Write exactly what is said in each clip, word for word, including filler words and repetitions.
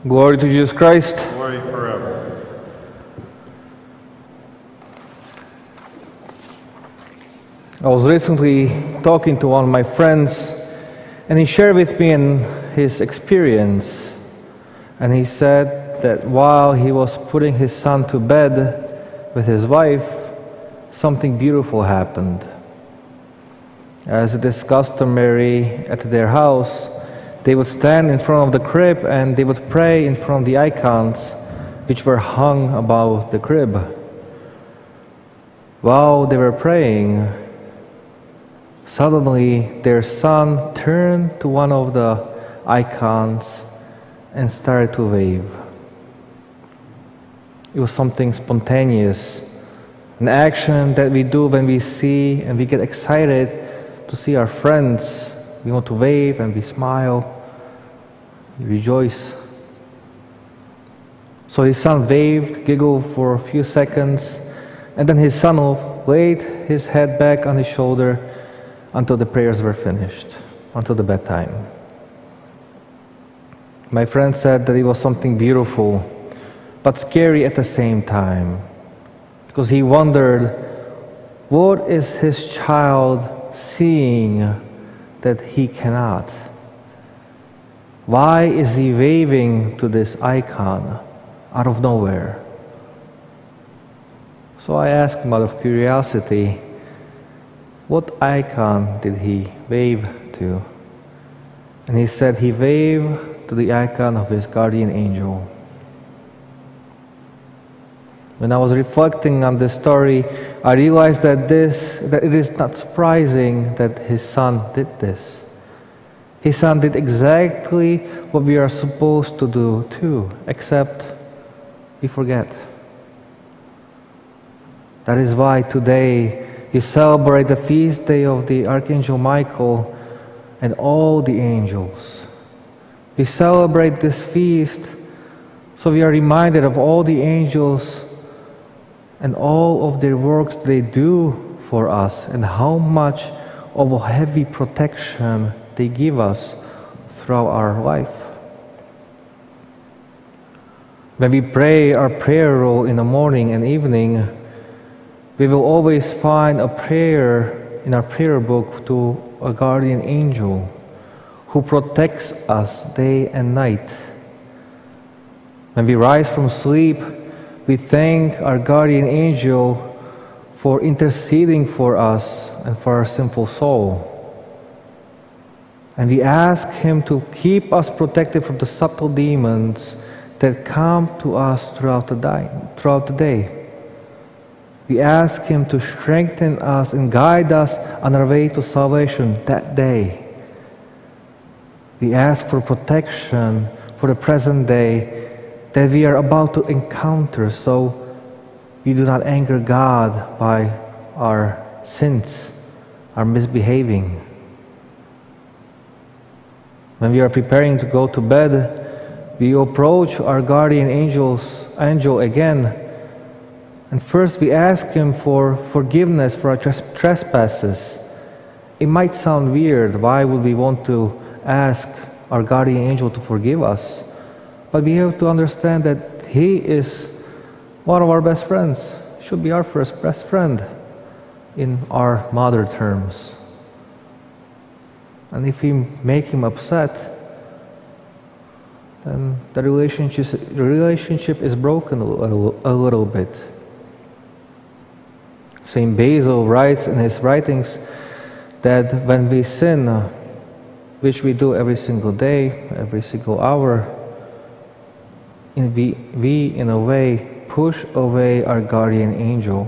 Glory to Jesus Christ. Glory forever. I was recently talking to one of my friends, and he shared with me in his experience. And he said that while he was putting his son to bed with his wife, something beautiful happened. As it is customary at their house, they would stand in front of the crib and they would pray in front of the icons which were hung above the crib. While they were praying, suddenly their son turned to one of the icons and started to wave. It was something spontaneous, an action that we do when we see and we get excited to see our friends. We want to wave and we smile, we rejoice. So his son waved, giggled for a few seconds, and then his son laid his head back on his shoulder until the prayers were finished, until the bedtime. My friend said that it was something beautiful, but scary at the same time, because he wondered, what is his child seeing that he cannot? Why is he waving to this icon out of nowhere? So I asked him out of curiosity, what icon did he wave to? And he said he waved to the icon of his guardian angel. When I was reflecting on this story, I realized that this that it is not surprising that his son did this. His son did exactly what we are supposed to do too, except we forget. That is why today we celebrate the feast day of the Archangel Michael and all the angels. We celebrate this feast so we are reminded of all the angels and all of their works they do for us and how much of a heavy protection they give us throughout our life. When we pray our prayer rule in the morning and evening, we will always find a prayer in our prayer book to a guardian angel who protects us day and night. When we rise from sleep, we thank our guardian angel for interceding for us and for our sinful soul. And we ask him to keep us protected from the subtle demons that come to us throughout the day. Throughout the day. We ask him to strengthen us and guide us on our way to salvation that day. We ask for protection for the present day that we are about to encounter, so we do not anger God by our sins, our misbehaving. When we are preparing to go to bed, we approach our guardian angels, angel again, and first we ask him for forgiveness for our trespasses. It might sound weird. Why would we want to ask our guardian angel to forgive us? But we have to understand that he is one of our best friends. Should be our first best friend in our mother terms. And if we make him upset, then the relationship, the relationship is broken a little, a little bit. Saint Basil writes in his writings that when we sin, which we do every single day, every single hour, in we, we, in a way, push away our guardian angel.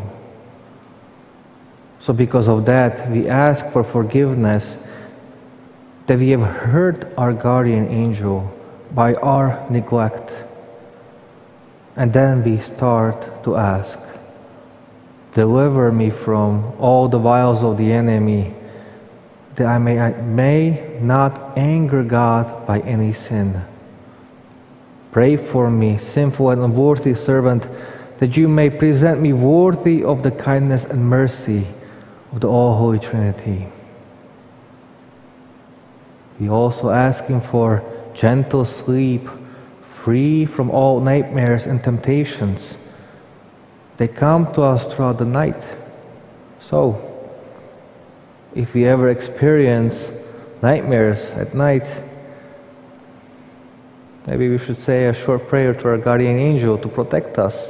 So because of that, we ask for forgiveness that we have hurt our guardian angel by our neglect. And then we start to ask, deliver me from all the wiles of the enemy, that I may, I may not anger God by any sin. Pray for me, sinful and unworthy servant, that you may present me worthy of the kindness and mercy of the All-Holy Trinity. We also ask him for gentle sleep, free from all nightmares and temptations. They come to us throughout the night. So, if we ever experience nightmares at night, maybe we should say a short prayer to our guardian angel to protect us.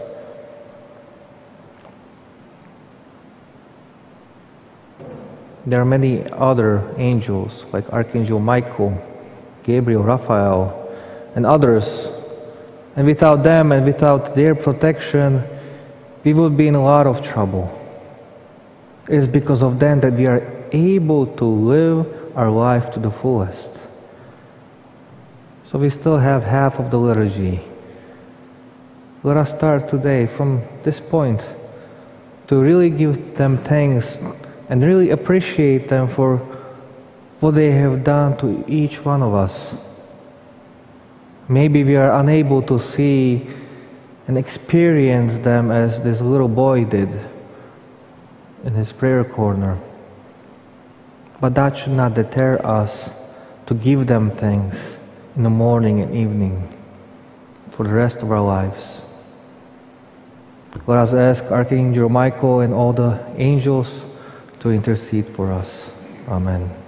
There are many other angels like Archangel Michael, Gabriel, Raphael, and others. And without them and without their protection, we would be in a lot of trouble. It is because of them that we are able to live our life to the fullest. So we still have half of the liturgy. Let us start today from this point to really give them thanks and really appreciate them for what they have done to each one of us. Maybe we are unable to see and experience them as this little boy did in his prayer corner. But that should not deter us to give them thanks in the morning and evening for the rest of our lives. Let us ask Archangel Michael and all the angels to intercede for us. Amen.